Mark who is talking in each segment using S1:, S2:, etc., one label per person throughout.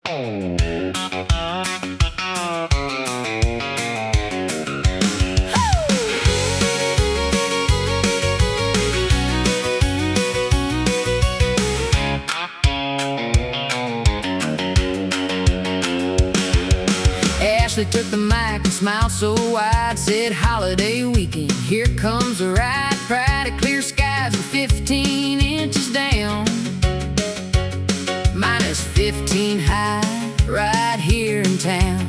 S1: Ashley took the mic and smiled so wide, said holiday weekend, here comes the ride. Pride of clear skies and 15 inches down, minus 15 high, right here in town.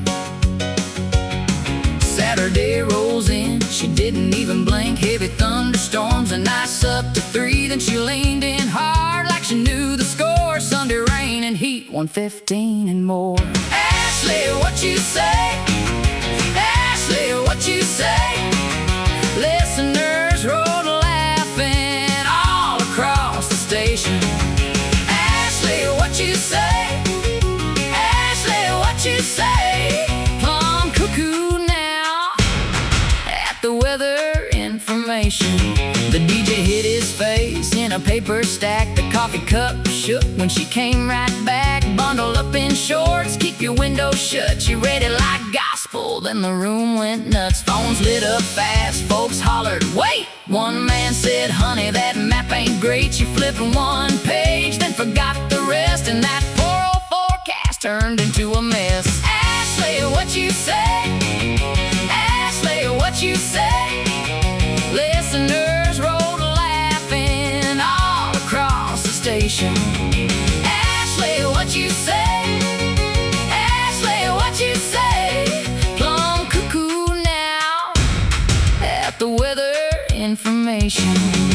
S1: Saturday rolls in, she didn't even blink. Heavy thunderstorms, a nice up to 3. Then she leaned in hard like she knew the score. Sunday rain and heat, 115 and more. Ashley, what you say? Ashley, what you say? Listeners rolled laughing all across the station. Ashley, what you say? Ashley, what you say? Plum cuckoo now at the weather information. The DJ hit his face in a paper stack. The coffee cup shook when she came right back. Bundled up in shorts, keep your windows shut. You read it like gospel, then the room went nuts. Phones lit up fast, folks hollered, wait! One man said, honey, that map ain't great. You flipping one page, then forgot the rest. And that poor old forecast turned into a mess. Ashley, what you say? Ashley, what you say? Listeners rolled laughing all across the station. Ashley, what you say? Ashley, what you say? Plum cuckoo now at the weather information.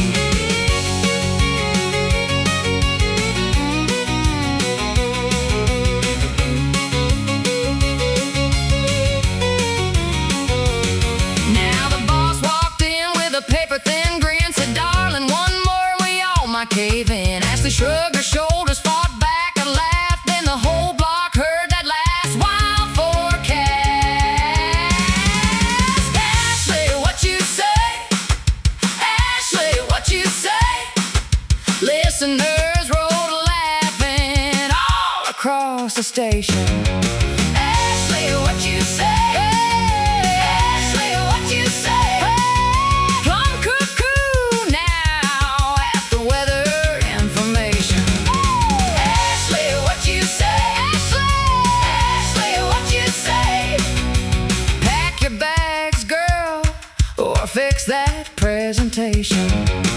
S1: Paper-thin grin, said, darling, one more and we all might cave in. Ashley shrugged her shoulders, fought back and laughed. Then the whole block heard that last wild forecast. Ashley, what you say? Ashley, what you say? Listeners rolled laughing all across the station. Ashley, what you say? Fix that presentation.